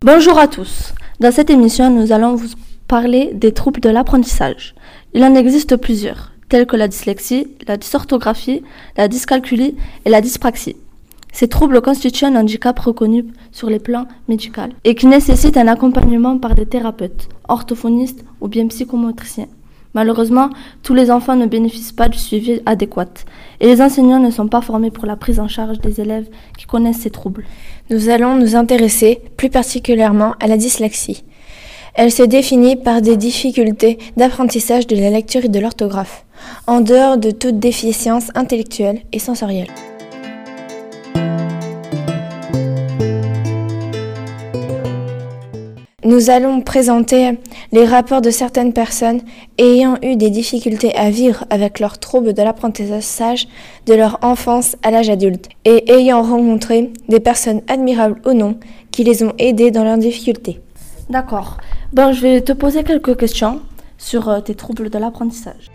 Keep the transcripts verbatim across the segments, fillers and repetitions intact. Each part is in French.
Bonjour à tous. Dans cette émission, nous allons vous parler des troubles de l'apprentissage. Il en existe plusieurs, tels que la dyslexie, la dysorthographie, la dyscalculie et la dyspraxie. Ces troubles constituent un handicap reconnu sur les plans médicaux et qui nécessite un accompagnement par des thérapeutes, orthophonistes ou bien psychomotriciens. Malheureusement, tous les enfants ne bénéficient pas du suivi adéquat et les enseignants ne sont pas formés pour la prise en charge des élèves qui connaissent ces troubles. Nous allons nous intéresser plus particulièrement à la dyslexie. Elle se définit par des difficultés d'apprentissage de la lecture et de l'orthographe, en dehors de toute déficience intellectuelle et sensorielle. Nous allons présenter les rapports de certaines personnes ayant eu des difficultés à vivre avec leurs troubles de l'apprentissage de leur enfance à l'âge adulte et ayant rencontré des personnes admirables ou non qui les ont aidés dans leurs difficultés. D'accord. Bon, je vais te poser quelques questions sur euh, tes troubles de l'apprentissage.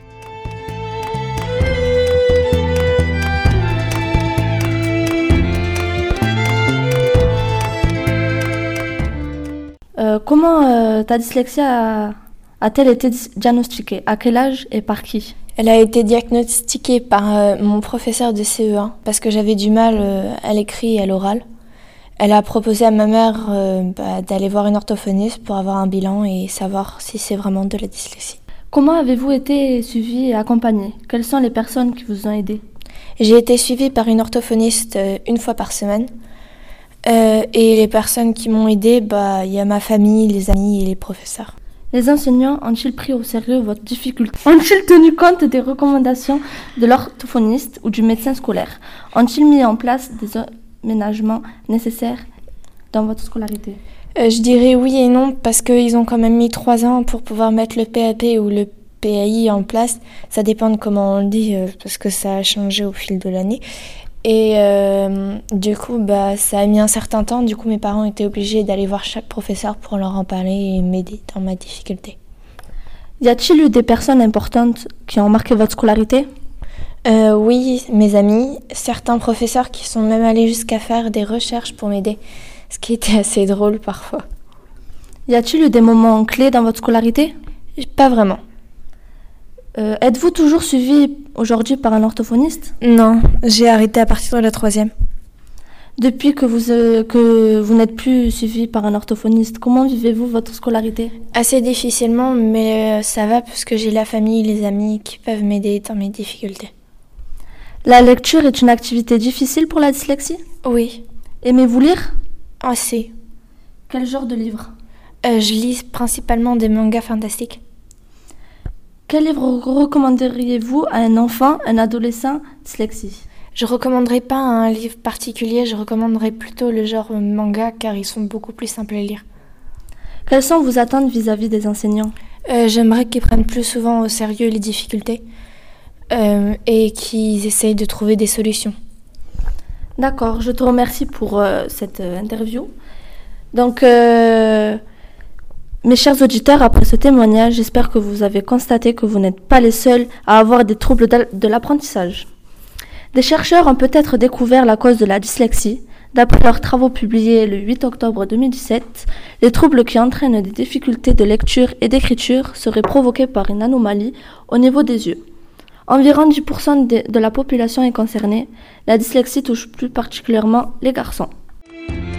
Euh, comment euh, ta dyslexie a, a-t-elle été diagnostiquée? À quel âge et par qui? Elle a été diagnostiquée par euh, mon professeur de C E un parce que j'avais du mal euh, à l'écrit et à l'oral. Elle a proposé à ma mère euh, bah, d'aller voir une orthophoniste pour avoir un bilan et savoir si c'est vraiment de la dyslexie. Comment avez-vous été suivi et accompagné? Quelles sont les personnes qui vous ont aidé? J'ai été suivie par une orthophoniste euh, une fois par semaine. Euh, et les personnes qui m'ont aidée, bah, y a ma famille, les amis et les professeurs. Les enseignants ont-ils pris au sérieux votre difficulté? Ont-ils tenu compte des recommandations de l'orthophoniste ou du médecin scolaire? Ont-ils mis en place des aménagements nécessaires dans votre scolarité? euh, Je dirais oui et non, parce qu'ils ont quand même mis trois ans pour pouvoir mettre le P A P ou le P A I en place. Ça dépend de comment on le dit, euh, parce que ça a changé au fil de l'année. Et euh, du coup, bah, ça a mis un certain temps. Du coup, mes parents étaient obligés d'aller voir chaque professeur pour leur en parler et m'aider dans ma difficulté. Y a-t-il eu des personnes importantes qui ont marqué votre scolarité? euh, Oui, mes amis. Certains professeurs qui sont même allés jusqu'à faire des recherches pour m'aider, ce qui était assez drôle parfois. Y a-t-il eu des moments clés dans votre scolarité? Pas vraiment. Euh, êtes-vous toujours suivi aujourd'hui par un orthophoniste? Non, j'ai arrêté à partir de la troisième. Depuis que vous, euh, que vous n'êtes plus suivi par un orthophoniste, comment vivez-vous votre scolarité? Assez difficilement, mais euh, ça va parce que j'ai la famille, les amis qui peuvent m'aider dans mes difficultés. La lecture est une activité difficile pour la dyslexie? Oui. Aimez-vous lire? Assez. Quel genre de livre? euh, Je lis principalement des mangas fantastiques. Quel livre recommanderiez-vous à un enfant, un adolescent dyslexie? Je ne recommanderais pas un livre particulier, je recommanderais plutôt le genre manga car ils sont beaucoup plus simples à lire. Quelles sont vos attentes vis-à-vis des enseignants? euh, J'aimerais qu'ils prennent plus souvent au sérieux les difficultés euh, et qu'ils essayent de trouver des solutions. D'accord, je te remercie pour euh, cette euh, interview. Donc... Euh Mes chers auditeurs, après ce témoignage, j'espère que vous avez constaté que vous n'êtes pas les seuls à avoir des troubles de l'apprentissage. Des chercheurs ont peut-être découvert la cause de la dyslexie. D'après leurs travaux publiés le huit octobre deux mille dix-sept, les troubles qui entraînent des difficultés de lecture et d'écriture seraient provoqués par une anomalie au niveau des yeux. Environ dix pour cent de, de la population est concernée. La dyslexie touche plus particulièrement les garçons.